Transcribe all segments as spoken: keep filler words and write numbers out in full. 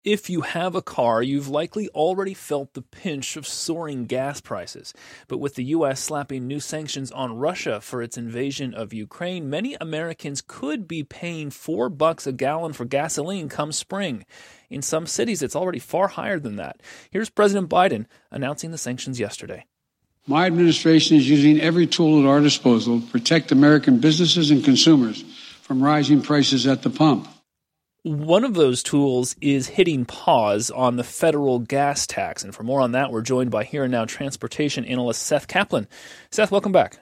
If you have a car, you've likely already felt the pinch of soaring gas prices. But with the U S slapping new sanctions on Russia for its invasion of Ukraine, many Americans could be paying four bucks a gallon for gasoline come spring. In some cities, it's already far higher than that. Here's President Biden announcing the sanctions yesterday. My administration is using every tool at our disposal to protect American businesses and consumers from rising prices at the pump. One of those tools is hitting pause on the federal gas tax. And for more on that, we're joined by Here and Now transportation analyst Seth Kaplan. Seth, welcome back.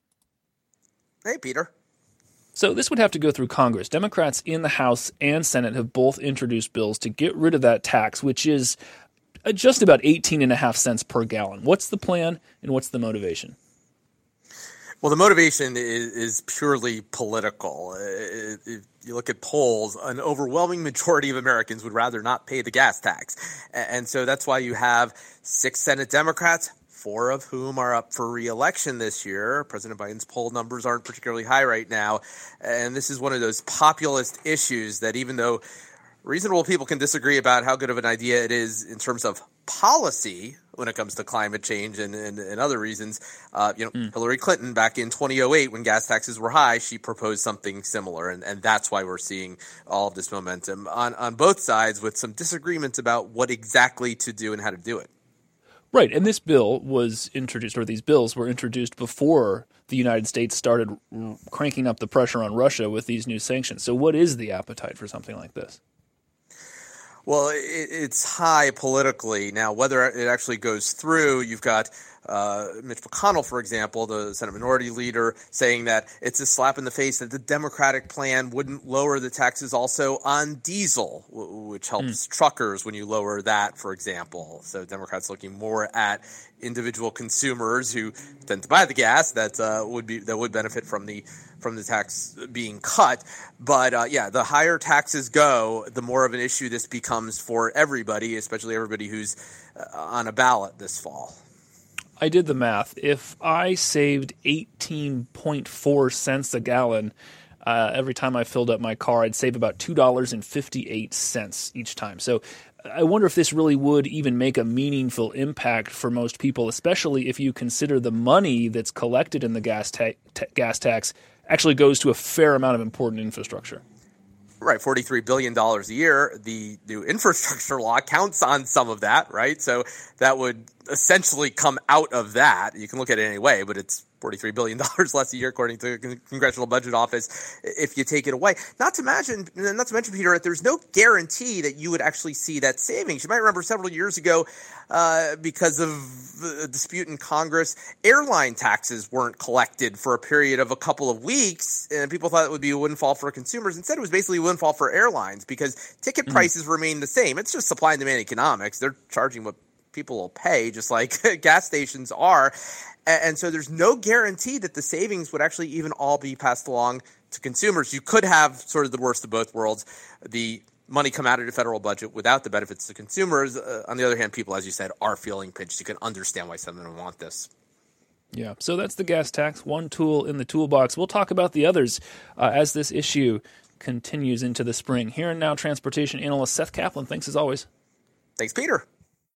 Hey, Peter. So this would have to go through Congress. Democrats in the House and Senate have both introduced bills to get rid of that tax, which is just about eighteen and a half cents per gallon. What's the plan and what's the motivation? Well, the motivation is, is purely political. If you look at polls, an overwhelming majority of Americans would rather not pay the gas tax. And so that's why you have six Senate Democrats, four of whom are up for re-election this year. President Biden's poll numbers aren't particularly high right now. And this is one of those populist issues that even though reasonable people can disagree about how good of an idea it is in terms of policy when it comes to climate change and, and, and other reasons. Uh, you know, mm. Hillary Clinton back in twenty oh eight when gas taxes were high, she proposed something similar. And, and that's why we're seeing all of this momentum on, on both sides with some disagreements about what exactly to do and how to do it. Right. And this bill was introduced, or these bills were introduced before the United States started cranking up the pressure on Russia with these new sanctions. So what is the appetite for something like this? Well, it's high politically. Now, whether it actually goes through, you've got uh, Mitch McConnell, for example, the Senate Minority Leader, saying that it's a slap in the face that the Democratic plan wouldn't lower the taxes also on diesel, which helps mm. truckers when you lower that, for example. So Democrats looking more at individual consumers who tend to buy the gas that uh, would be that would benefit from the from the tax being cut. But uh, yeah, the higher taxes go, the more of an issue this becomes for everybody, especially everybody who's uh, on a ballot this fall. I did the math. If I saved eighteen point four cents a gallon uh, every time I filled up my car, I'd save about two dollars and fifty-eight cents each time. So I wonder if this really would even make a meaningful impact for most people, especially if you consider the money that's collected in the gas, ta- ta- gas tax actually goes to a fair amount of important infrastructure. Right, forty-three billion dollars a year. The new infrastructure law counts on some of that, right? So that would essentially come out of that. You can look at it any way, but it's forty-three billion dollars less a year, according to the Congressional Budget Office, if you take it away. Not to mention, not to mention, Peter, that there's no guarantee that you would actually see that savings. You might remember several years ago, uh, because of a dispute in Congress, airline taxes weren't collected for a period of a couple of weeks, and people thought it would be a windfall for consumers. Instead, it was basically a windfall for airlines because ticket mm-hmm. prices remain the same. It's just supply and demand economics. They're charging what people will pay, just like gas stations are. And so there's no guarantee that the savings would actually even all be passed along to consumers. You could have sort of the worst of both worlds, the money come out of the federal budget without the benefits to consumers. Uh, on the other hand, people, as you said, are feeling pinched. You can understand why some of them want this. Yeah, so that's the gas tax, one tool in the toolbox. We'll talk about the others uh, as this issue continues into the spring. Here and Now transportation analyst Seth Kaplan, thanks as always. Thanks, Peter.